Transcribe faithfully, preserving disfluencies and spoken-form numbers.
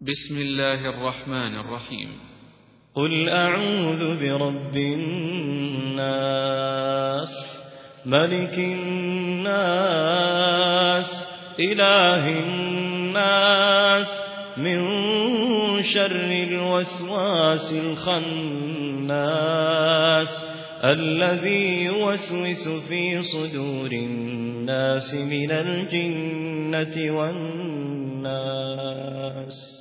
بسم الله الرحمن الرحيم. قل أعوذ برب الناس ملك الناس إله الناس من شر الوسواس الخناس الذي يوسوس في صدور الناس من الجنة والناس.